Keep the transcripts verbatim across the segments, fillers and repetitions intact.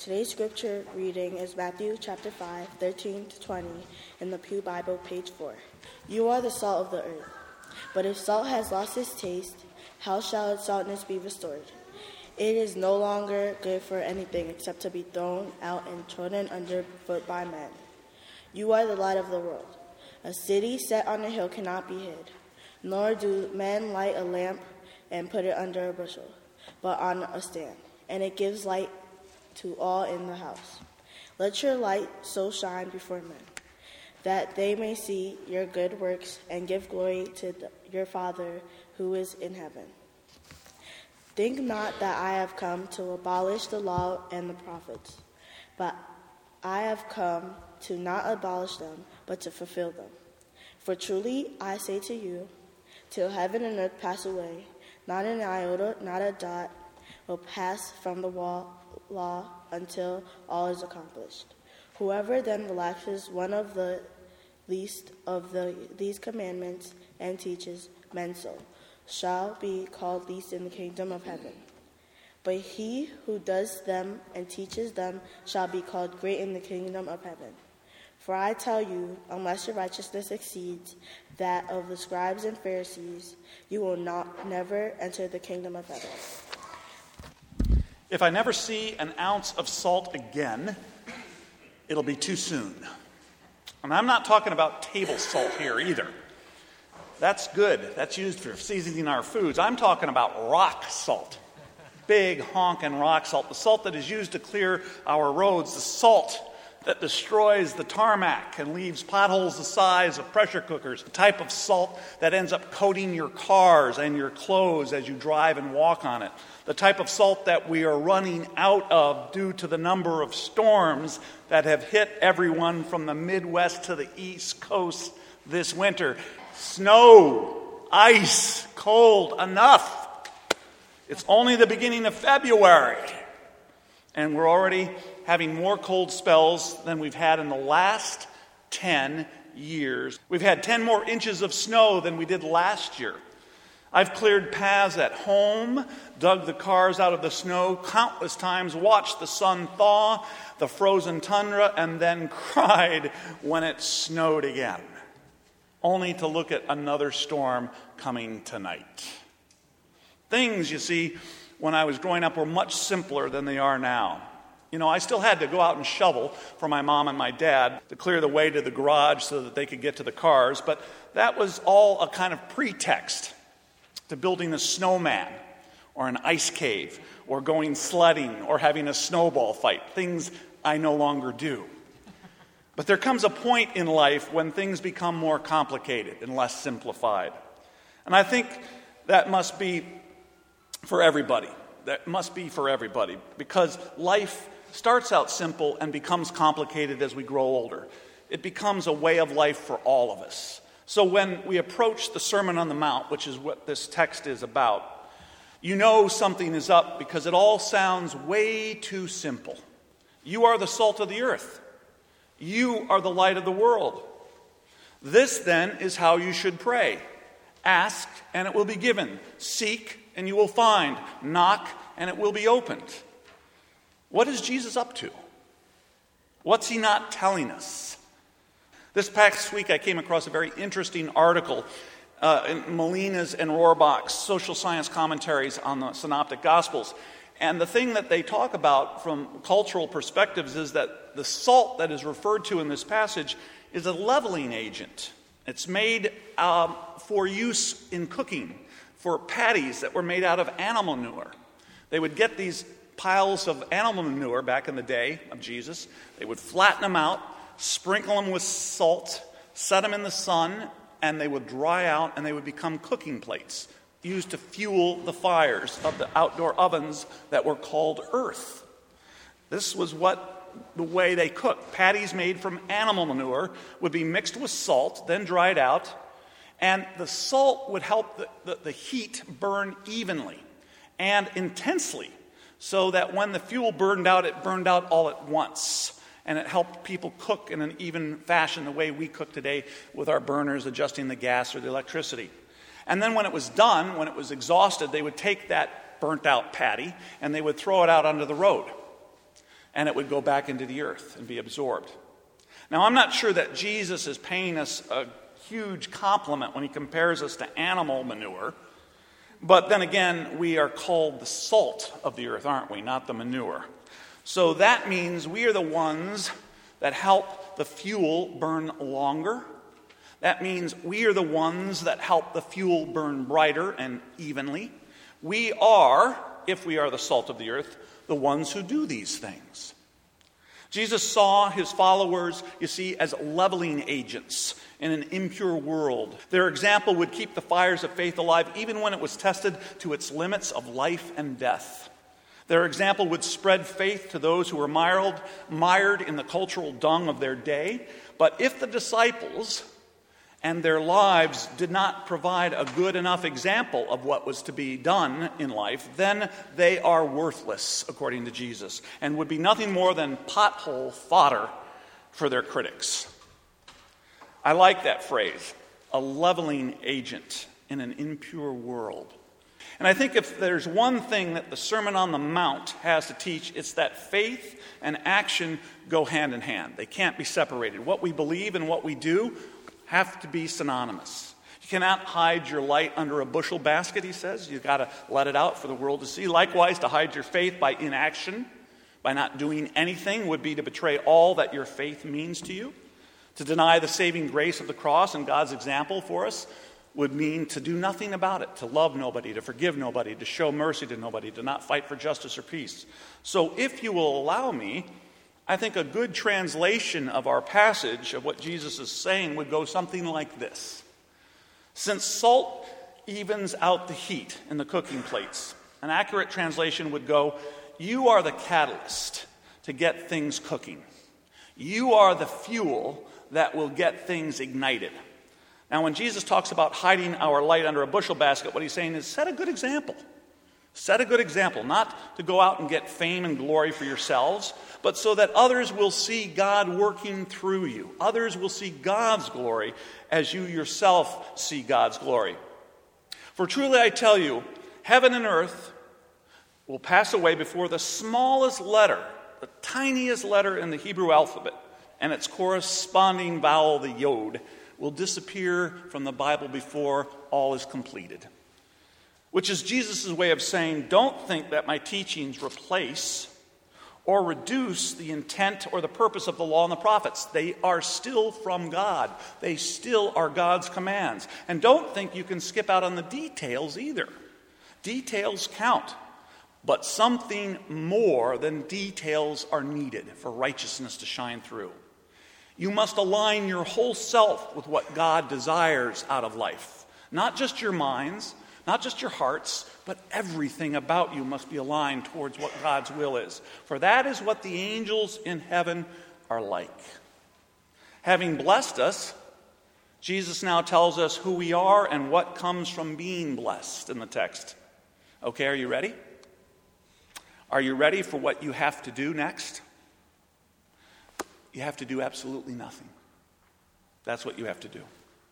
Today's scripture reading is Matthew chapter five, thirteen to twenty in the Pew Bible, page four. You are the salt of the earth. But if salt has lost its taste, how shall its saltness be restored? It is no longer good for anything except to be thrown out and trodden underfoot by men. You are the light of the world. A city set on a hill cannot be hid, nor do men light a lamp and put it under a bushel, but on a stand, and it gives light to all in the house. Let your light so shine before men, that they may see your good works and give glory to the, your Father who is in heaven. Think not that I have come to abolish the law and the prophets, but I have come to not abolish them, but to fulfill them. For truly I say to you, till heaven and earth pass away, not an iota, not a dot, will pass from the wall, law until all is accomplished. Whoever then relaxes one of the least of the, these commandments and teaches men so, shall be called least in the kingdom of heaven. But he who does them and teaches them shall be called great in the kingdom of heaven. For I tell you, unless your righteousness exceeds that of the scribes and Pharisees, you will not never enter the kingdom of heaven. If I never see an ounce of salt again, it'll be too soon. And I'm not talking about table salt here either. That's good. That's used for seasoning our foods. I'm talking about rock salt. Big honkin' rock salt. The salt that is used to clear our roads. The salt that destroys the tarmac and leaves potholes the size of pressure cookers. The type of salt that ends up coating your cars and your clothes as you drive and walk on it. The type of salt that we are running out of due to the number of storms that have hit everyone from the Midwest to the East Coast this winter. Snow, ice, cold, enough. It's only the beginning of February, and we're already having more cold spells than we've had in the last ten years. We've had ten more inches of snow than we did last year. I've cleared paths at home, dug the cars out of the snow countless times, watched the sun thaw, the frozen tundra, and then cried when it snowed again, only to look at another storm coming tonight. Things, you see, when I was growing up were much simpler than they are now. You know, I still had to go out and shovel for my mom and my dad to clear the way to the garage so that they could get to the cars, but that was all a kind of pretext to building a snowman or an ice cave or going sledding or having a snowball fight, things I no longer do. But there comes a point in life when things become more complicated and less simplified. And I think that must be for everybody. That must be for everybody because life starts out simple and becomes complicated as we grow older. It becomes a way of life for all of us. So when we approach the Sermon on the Mount, which is what this text is about, you know something is up because it all sounds way too simple. You are the salt of the earth. You are the light of the world. This, then, is how you should pray. Ask, and it will be given. Seek, and you will find. Knock, and it will be opened. What is Jesus up to? What's he not telling us? This past week I came across a very interesting article uh, in Molina's and Rohrbach's social science commentaries on the Synoptic Gospels. And the thing that they talk about from cultural perspectives is that the salt that is referred to in this passage is a leveling agent. It's made um, for use in cooking, for patties that were made out of animal manure. They would get these piles of animal manure back in the day of Jesus. They would flatten them out, sprinkle them with salt, set them in the sun, and they would dry out and they would become cooking plates used to fuel the fires of the outdoor ovens that were called earth. This was what the way they cooked. Patties made from animal manure would be mixed with salt, then dried out, and the salt would help the, the, the heat burn evenly and intensely so that when the fuel burned out, it burned out all at once. And it helped people cook in an even fashion the way we cook today with our burners adjusting the gas or the electricity. And then when it was done, when it was exhausted, they would take that burnt out patty and they would throw it out onto the road. and it would go back into the earth and be absorbed. Now, I'm not sure that Jesus is paying us a huge compliment when he compares us to animal manure. But then again, we are called the salt of the earth, aren't we? Not the manure. So that means we are the ones that help the fuel burn longer. That means we are the ones that help the fuel burn brighter and evenly. We are, if we are the salt of the earth, the ones who do these things. Jesus saw his followers, you see, as leveling agents in an impure world. Their example would keep the fires of faith alive even when it was tested to its limits of life and death. Their example would spread faith to those who were mired, mired in the cultural dung of their day. But if the disciples and their lives did not provide a good enough example of what was to be done in life, then they are worthless, according to Jesus, and would be nothing more than pothole fodder for their critics. I like that phrase, a leveling agent in an impure world. And I think if there's one thing that the Sermon on the Mount has to teach, it's that faith and action go hand in hand. They can't be separated. What we believe and what we do have to be synonymous. You cannot hide your light under a bushel basket, he says. You've got to let it out for the world to see. Likewise, to hide your faith by inaction, by not doing anything, would be to betray all that your faith means to you. To deny the saving grace of the cross and God's example for us would mean to do nothing about it, to love nobody, to forgive nobody, to show mercy to nobody, to not fight for justice or peace. So if you will allow me, I think a good translation of our passage, of what Jesus is saying, would go something like this. Since salt evens out the heat in the cooking plates, an accurate translation would go, you are the catalyst to get things cooking. You are the fuel that will get things ignited. Now, when Jesus talks about hiding our light under a bushel basket, what he's saying is set a good example. Set a good example, not to go out and get fame and glory for yourselves, but so that others will see God working through you. Others will see God's glory as you yourself see God's glory. For truly I tell you, heaven and earth will pass away before the smallest letter, the tiniest letter in the Hebrew alphabet, and its corresponding vowel, the yod, will disappear from the Bible before all is completed. Which is Jesus' way of saying, don't think that my teachings replace or reduce the intent or the purpose of the law and the prophets. They are still from God. They still are God's commands. And don't think you can skip out on the details either. Details count. But something more than details are needed for righteousness to shine through. You must align your whole self with what God desires out of life. Not just your minds, not just your hearts, but everything about you must be aligned towards what God's will is. For that is what the angels in heaven are like. Having blessed us, Jesus now tells us who we are and what comes from being blessed in the text. Okay, are you ready? Are you ready for what you have to do next? You have to do absolutely nothing. That's what you have to do.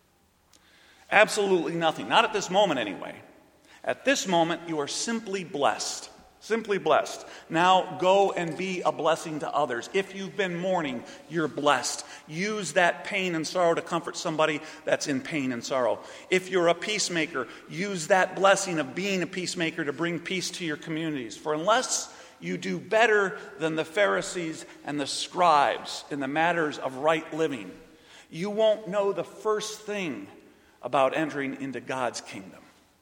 Absolutely nothing. Not at this moment, anyway. At this moment, you are simply blessed. Simply blessed. Now go and be a blessing to others. If you've been mourning, you're blessed. Use that pain and sorrow to comfort somebody that's in pain and sorrow. If you're a peacemaker, use that blessing of being a peacemaker to bring peace to your communities. For unless you do better than the Pharisees and the scribes in the matters of right living, you won't know the first thing about entering into God's kingdom.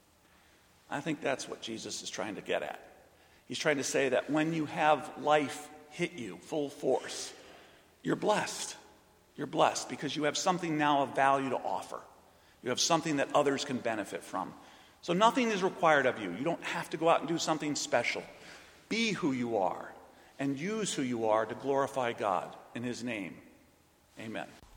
I think that's what Jesus is trying to get at. He's trying to say that when you have life hit you full force, you're blessed. You're blessed because you have something now of value to offer. You have something that others can benefit from. So nothing is required of you. You don't have to go out and do something special. Be who you are and use who you are to glorify God in His name. Amen.